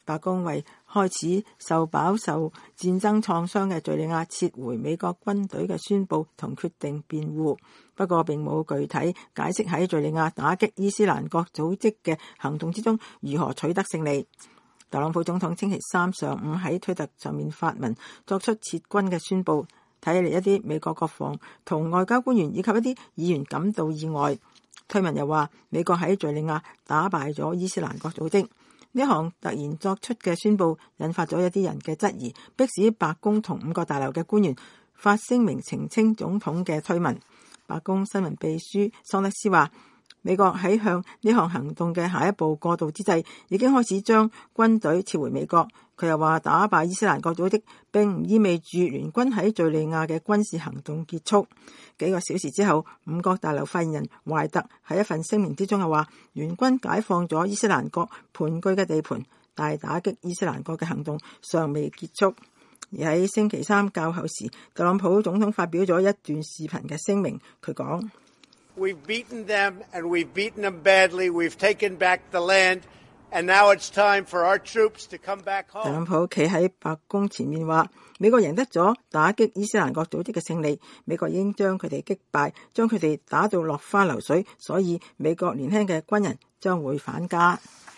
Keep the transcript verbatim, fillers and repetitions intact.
白宮為開始受飽受戰爭創傷嘅敘利亞撤回美國軍隊嘅宣佈同決定辯護，不過並冇具體解釋喺敘利亞打擊伊斯蘭國組織嘅行動之中如何取得勝利。特朗普總統星期三上午喺推特上面發文作出撤軍嘅宣佈，睇嚟一啲美國國防同外交官員以及一啲議員感到意外。推文又話美國喺敘利亞打敗咗伊斯蘭國組織。呢項突然作出嘅宣佈引發咗一啲人嘅質疑，迫使白宮同五角大樓嘅官員發聲明澄清總統嘅推文。白宮新聞秘書桑德斯話，美國喺向呢項行動嘅下一步過渡之際，已經開始將軍隊撤回美國。佢又話打敗伊斯蘭國組織並唔意味住聯軍喺敘利亞嘅軍事行動結束。幾個小時之後，五角大樓發言人懷特喺一份聲明之中又話，聯軍解放咗伊斯蘭國盤踞嘅地盤，但係打擊伊斯蘭國嘅行動尚未結束。而喺星期三較後時，特朗普總統發表咗一段視頻嘅聲明，佢講 ：We've beaten them and we've beaten them badly. We've taken back the land. And now it's time for our troops to come back home. 特朗普企喺白宮前面話，美國贏得咗打擊伊斯蘭國組織嘅勝利，美國已經將佢哋擊敗，將佢哋打到落花流水，所以美國年輕嘅軍人將會返家。